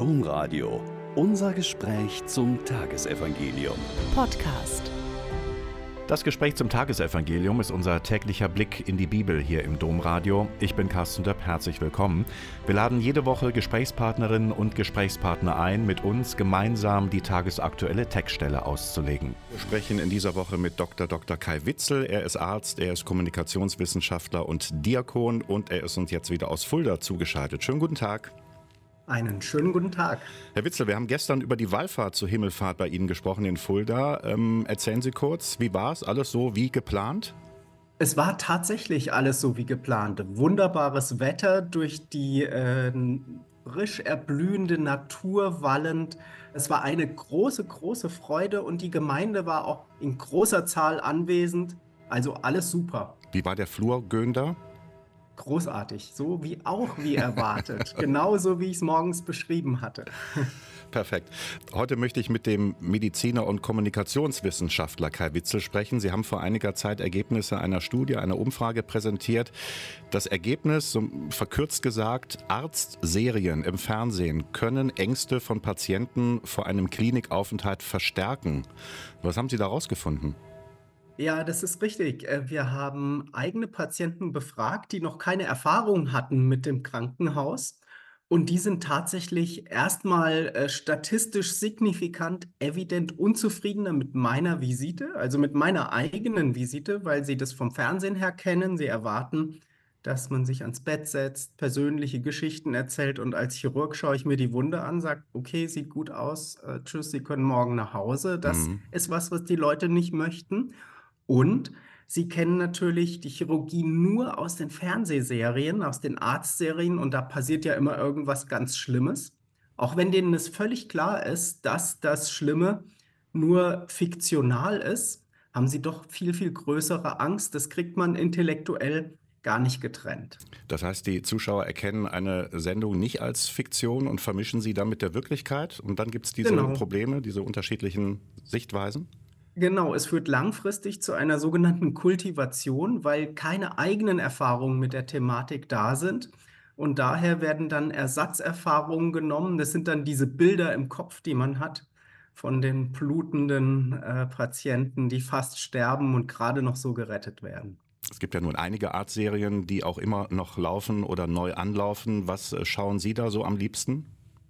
Domradio. Unser Gespräch zum Tagesevangelium. Podcast. Das Gespräch zum Tagesevangelium ist unser täglicher Blick in die Bibel hier im Domradio. Ich bin Carsten Döpp, herzlich willkommen. Wir laden jede Woche Gesprächspartnerinnen und Gesprächspartner ein, mit uns gemeinsam die tagesaktuelle Textstelle auszulegen. Wir sprechen in dieser Woche mit Dr. Kai Witzel. Er ist Arzt, er ist Kommunikationswissenschaftler und Diakon und er ist uns jetzt wieder aus Fulda zugeschaltet. Schönen guten Tag. Einen schönen guten Tag. Herr Witzel, wir haben gestern über die Wallfahrt zur Himmelfahrt bei Ihnen gesprochen in Fulda. Erzählen Sie kurz, wie war es? Alles so wie geplant? Es war tatsächlich alles so wie geplant. Wunderbares Wetter, durch die frisch erblühende Natur wallend. Es war eine große Freude und die Gemeinde war auch in großer Zahl anwesend. Also alles super. Wie war der Flur, Gönder? Großartig, so wie erwartet. Genauso wie ich es morgens beschrieben hatte. Perfekt. Heute möchte ich mit dem Mediziner und Kommunikationswissenschaftler Kai Witzel sprechen. Sie haben vor einiger Zeit Ergebnisse einer Studie, einer Umfrage präsentiert. Das Ergebnis, so verkürzt gesagt, Arztserien im Fernsehen können Ängste von Patienten vor einem Klinikaufenthalt verstärken. Was haben Sie da rausgefunden? Ja, das ist richtig. Wir haben eigene Patienten befragt, die noch keine Erfahrung hatten mit dem Krankenhaus. Und die sind tatsächlich erstmal statistisch signifikant evident unzufriedener mit meiner Visite, also mit meiner eigenen Visite, weil sie das vom Fernsehen her kennen. Sie erwarten, dass man sich ans Bett setzt, persönliche Geschichten erzählt und als Chirurg schaue ich mir die Wunde an, sage, okay, sieht gut aus, tschüss, Sie können morgen nach Hause. Das ist was die Leute nicht möchten. Und sie kennen natürlich die Chirurgie nur aus den Fernsehserien, aus den Arztserien und da passiert ja immer irgendwas ganz Schlimmes. Auch wenn denen es völlig klar ist, dass das Schlimme nur fiktional ist, haben sie doch viel größere Angst. Das kriegt man intellektuell gar nicht getrennt. Das heißt, die Zuschauer erkennen eine Sendung nicht als Fiktion und vermischen sie dann mit der Wirklichkeit und dann gibt es diese Probleme, diese unterschiedlichen Sichtweisen? Genau, es führt langfristig zu einer sogenannten Kultivation, weil keine eigenen Erfahrungen mit der Thematik da sind. Und daher werden dann Ersatzerfahrungen genommen. Das sind dann diese Bilder im Kopf, die man hat von den blutenden Patienten, die fast sterben und gerade noch so gerettet werden. Es gibt ja nun einige Arztserien, die auch immer noch laufen oder neu anlaufen. Was schauen Sie da so am liebsten?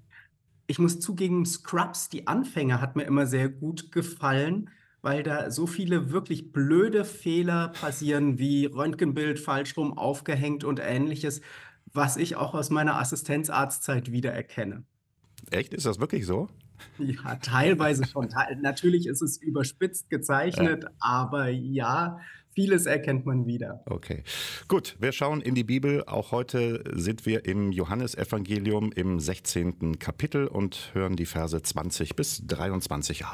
Ich muss zugeben, Scrubs, die Anfänger, hat mir immer sehr gut gefallen, weil da so viele wirklich blöde Fehler passieren, wie Röntgenbild falsch rum aufgehängt und Ähnliches, was ich auch aus meiner Assistenzarztzeit wiedererkenne. Echt? Ist das wirklich so? Ja, teilweise schon. Natürlich ist es überspitzt gezeichnet, aber ja, vieles erkennt man wieder. Okay, gut, wir schauen in die Bibel. Auch heute sind wir im Johannesevangelium im 16. Kapitel und hören die Verse 20 bis 23a.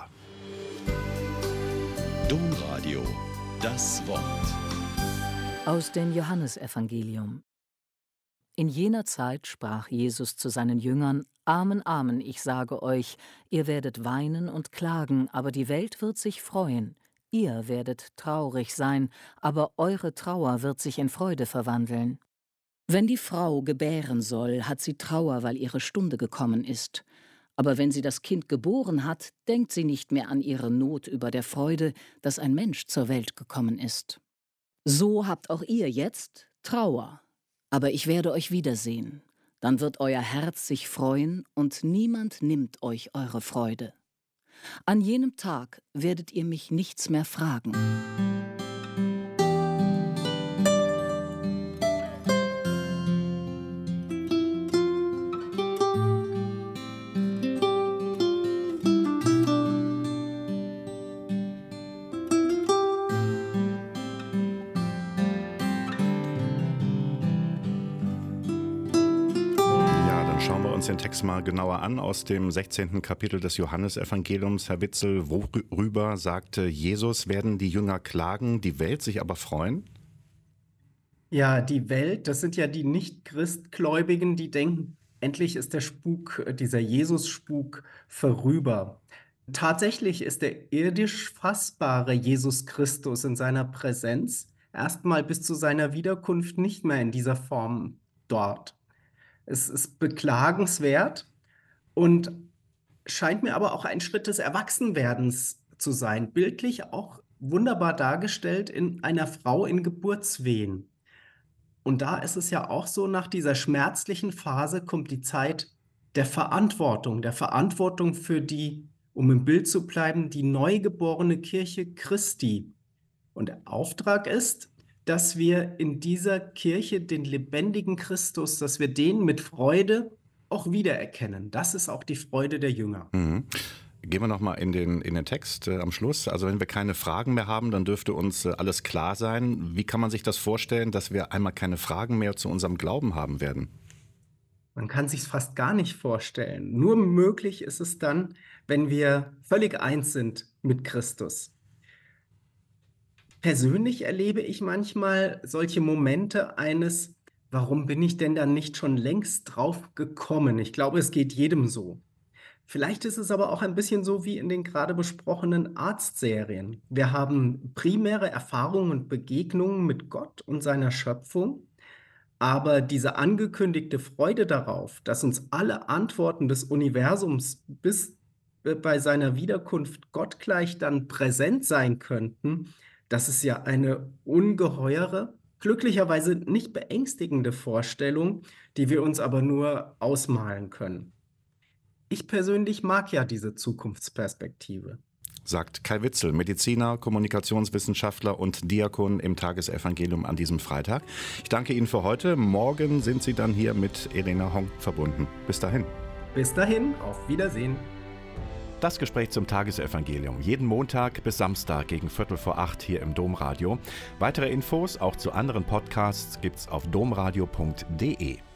Domradio, das Wort. Aus dem Johannesevangelium. In jener Zeit sprach Jesus zu seinen Jüngern: Amen, Amen, ich sage euch, ihr werdet weinen und klagen, aber die Welt wird sich freuen. Ihr werdet traurig sein, aber eure Trauer wird sich in Freude verwandeln. Wenn die Frau gebären soll, hat sie Trauer, weil ihre Stunde gekommen ist. Aber wenn sie das Kind geboren hat, denkt sie nicht mehr an ihre Not über der Freude, dass ein Mensch zur Welt gekommen ist. So habt auch ihr jetzt Trauer, aber ich werde euch wiedersehen. Dann wird euer Herz sich freuen und niemand nimmt euch eure Freude. An jenem Tag werdet ihr mich nichts mehr fragen. Den Text mal genauer an aus dem 16. Kapitel des Johannesevangeliums. Herr Witzel, worüber sagte Jesus, werden die Jünger klagen, die Welt sich aber freuen? Ja, die Welt, das sind ja die Nicht-Christgläubigen, die denken, endlich ist der Spuk, dieser Jesus-Spuk vorüber. Tatsächlich ist der irdisch fassbare Jesus Christus in seiner Präsenz erstmal bis zu seiner Wiederkunft nicht mehr in dieser Form dort. Es ist beklagenswert und scheint mir aber auch ein Schritt des Erwachsenwerdens zu sein. Bildlich auch wunderbar dargestellt in einer Frau in Geburtswehen. Und da ist es ja auch so, nach dieser schmerzlichen Phase kommt die Zeit der Verantwortung für die, um im Bild zu bleiben, die neugeborene Kirche Christi. Und der Auftrag ist, dass wir in dieser Kirche den lebendigen Christus, dass wir den mit Freude auch wiedererkennen. Das ist auch die Freude der Jünger. Mhm. Gehen wir nochmal in den Text am Schluss. Also wenn wir keine Fragen mehr haben, dann dürfte uns alles klar sein. Wie kann man sich das vorstellen, dass wir einmal keine Fragen mehr zu unserem Glauben haben werden? Man kann sich fast gar nicht vorstellen. Nur möglich ist es dann, wenn wir völlig eins sind mit Christus. Persönlich erlebe ich manchmal solche Momente eines, warum bin ich denn dann nicht schon längst drauf gekommen? Ich glaube, es geht jedem so. Vielleicht ist es aber auch ein bisschen so wie in den gerade besprochenen Arztserien. Wir haben primäre Erfahrungen und Begegnungen mit Gott und seiner Schöpfung, aber diese angekündigte Freude darauf, dass uns alle Antworten des Universums bis bei seiner Wiederkunft gottgleich dann präsent sein könnten, das ist ja eine ungeheure, glücklicherweise nicht beängstigende Vorstellung, die wir uns aber nur ausmalen können. Ich persönlich mag ja diese Zukunftsperspektive. Sagt Kai Witzel, Mediziner, Kommunikationswissenschaftler und Diakon im Tagesevangelium an diesem Freitag. Ich danke Ihnen für heute. Morgen sind Sie dann hier mit Elena Hong verbunden. Bis dahin. Bis dahin, auf Wiedersehen. Das Gespräch zum Tagesevangelium. Jeden Montag bis Samstag gegen 7:45 hier im Domradio. Weitere Infos auch zu anderen Podcasts gibt's auf domradio.de.